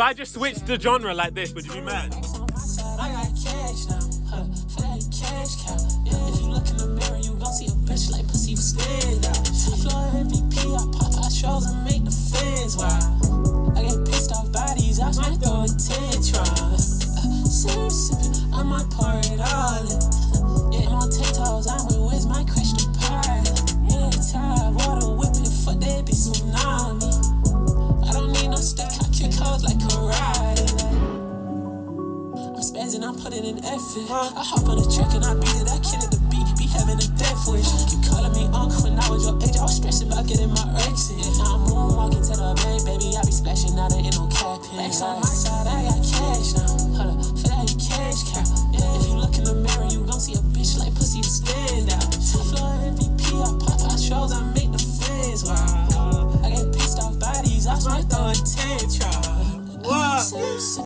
I just switched the genre like this, would you be mad? I got cash now, for that cash cow. If you look in the mirror, you gon' see a bitch like pussy stand out. Floor MVP, I pop out shows and make the fans wild. I get pissed off bodies, I might throw a tantrum. Sippin', I might pour it all in. Yeah, I'm on TikToks, I'm with Wiz, my Christian pie. Yeah, tired, water whipping, fuck that bitch tsunami. I don't need no stick, I kick hoes like karate. I'm spazzing, I'm putting in effort. I hop on the track and I beat it, I kill it, the beat, be having a death wish. Keep calling me uncle when I was your age, I was stressing about getting my exit. Now I'm moonwalking to the bay, baby, I be splashing out, there ain't no cap in.